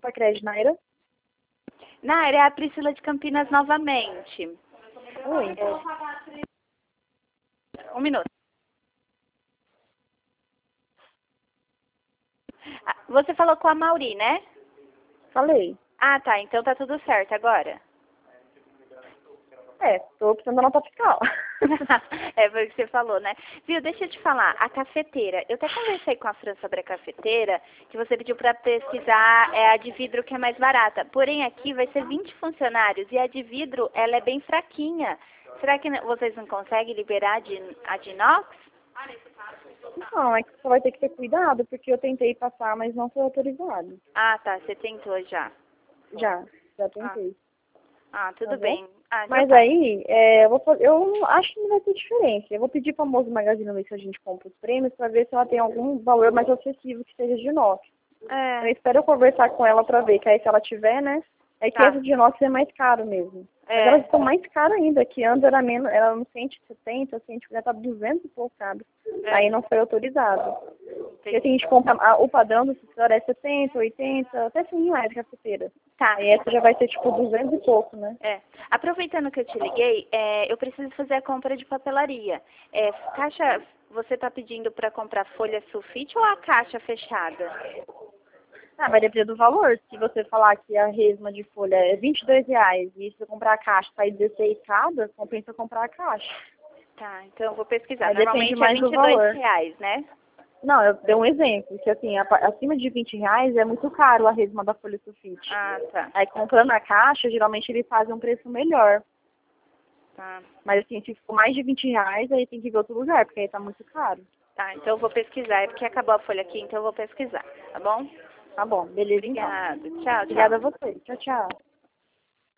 Opa, Crédito, Naira. Naira, é a Priscila de Campinas novamente. Oi. Um minuto. Você falou com a Mauri, né? Falei. Ah, tá. Então tá tudo certo agora. Tô precisando da nota fiscal. É, foi o que você falou, né? Viu, deixa eu te falar, a cafeteira, eu até conversei com a Fran sobre a cafeteira, que você pediu pra pesquisar, é a de vidro que é mais barata. Porém, aqui vai ser 20 funcionários e a de vidro, ela é bem fraquinha. Será que vocês não conseguem liberar a de inox? Não, é que você vai ter que ter cuidado, porque eu tentei passar, mas não foi autorizado. Ah, tá, você tentou já. Já tentei. Tudo Tá bom? bem. Então Mas tá. aí, eu acho que não vai ter diferença. Eu vou pedir para a moça do Magazine Luiza que a gente compra os prêmios para ver se ela tem algum valor mais acessível que seja de inox. Eu espero eu conversar com ela para ver, que aí se ela tiver, né? É que Tá. essa de inox é mais caro mesmo. Mas elas estão mais caras ainda, que antes era menos, era uns 170, 150, tá 200 e pouco, sabe? Aí não foi autorizado. Porque assim, a gente compra, o padrão do escritório é 70, 80, até 100 reais a cafeteira. Tá. Aí essa já vai ser tipo 200 e pouco, né? Aproveitando que eu te liguei, eu preciso fazer a compra de papelaria. Caixa, você tá pedindo para comprar folha sulfite ou a caixa fechada? Vai depender do valor. Se você falar que a resma de folha é R$ 22 e se você comprar a caixa sai 16 cada, compensa comprar a caixa. Tá, então eu vou pesquisar. Aí depende Normalmente mais é do valor. R$ 22, né? Não, eu dei um exemplo, que assim, acima de R$ 20 é muito caro a resma da folha sulfite. Ah, tá. Aí comprando a caixa, geralmente eles fazem um preço melhor. Tá. Mas assim, se for mais de R$ 20, aí tem que ver outro lugar, porque aí tá muito caro. Tá, então eu vou pesquisar. É porque acabou a folha aqui, então eu vou pesquisar, tá bom? Tá bom, beleza então. Obrigada. Tchau, tchau. Obrigada a você. Tchau, tchau.